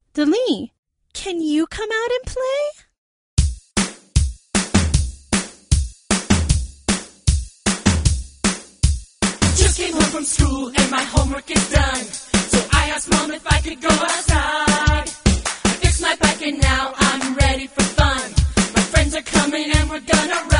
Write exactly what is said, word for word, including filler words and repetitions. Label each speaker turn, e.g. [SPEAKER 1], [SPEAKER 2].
[SPEAKER 1] Delee, can you come out and play?
[SPEAKER 2] Just came home from school and my homework is done. So I asked Mom if I could go outside. I fixed my bike and now I'm ready for fun. My friends are coming and we're gonna ride.